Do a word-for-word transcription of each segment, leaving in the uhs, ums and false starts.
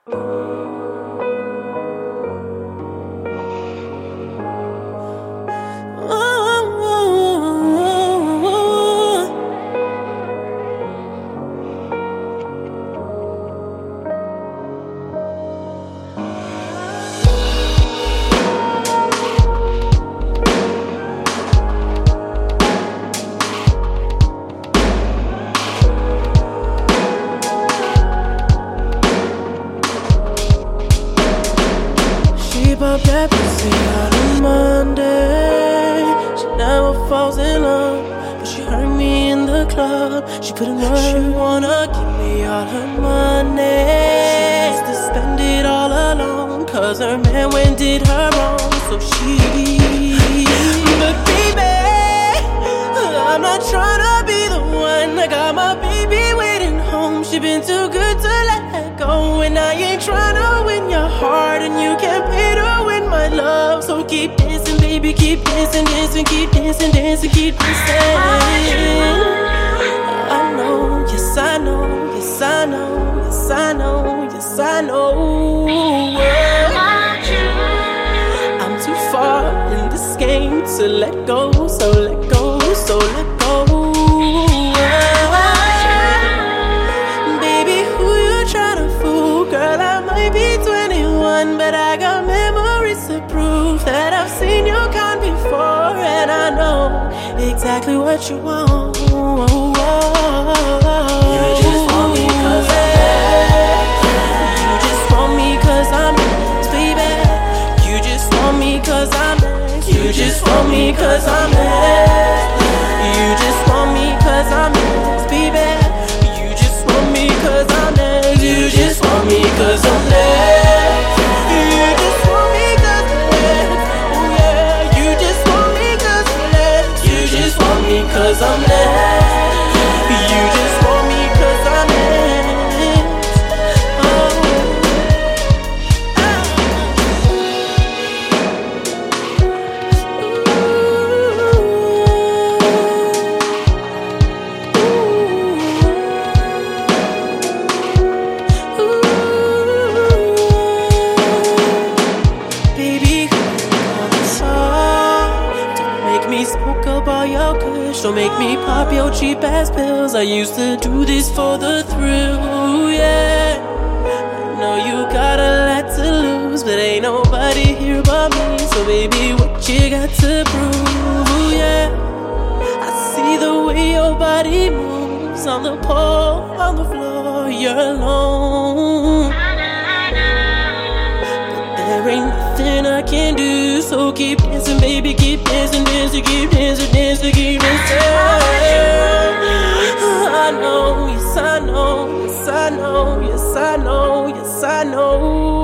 Up that pussy on a Monday. She never falls in love, but she hurt me in the club. She put in work. She wanna give me all her money. She wants to spend it all alone, cause her man went did her wrong. So she, but baby, I'm not tryna be the one. I got my baby waiting home. She been too good to let go, and I ain't tryna win your heart, and you can't pay to win my love. So keep dancing, baby, keep dancing, dancing, keep dancing, dancing, keep dancing. I know, yes I know, yes I know, yes I know, yes I know. I'm too far in this game to let go, so let go, so let go. But I got memories to prove that I've seen your kind before, and I know exactly what you want. You just want me cause I'm next. You just want me cause I'm next, baby. You just want me cause I'm next. You just want me cause I'm next. You just want me cause I'm next, baby. You just want me cause I'm next. You just want me cause I'm next. Cause I'm next. You just want me cause I'm next. Oh. Ooh. Ooh. Baby, on the top. Don't make me smoke up all your kush. Don't make me pop your cheap ass pills. I used to do this for the thrill, yeah. I know you got a lot to lose, but ain't nobody here but me. So baby, what you got to prove, yeah. I see the way your body moves on the pole, on the floor, you're alone. But there ain't nothing I can do, so keep dancing, baby, keep dancing, dancing, keep dancing, dancing, keep dancing. I know, yes I know, yes I know, yes I know, yes I know.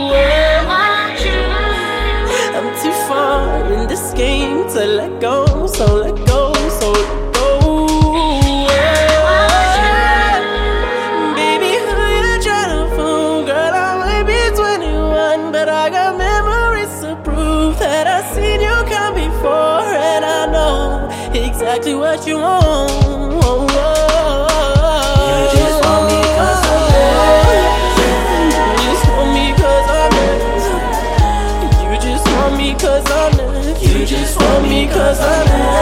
I'm too far in this game to let go, so let go, so let go. Baby, who you tryna fool? Girl, I might be twenty-one, but I got memories to prove that I've seen you come before, and I know exactly what you want. You just want me cause I'm next. You just want me cause I'm next. You just want me cause I'm next. You just want me cause I'm next.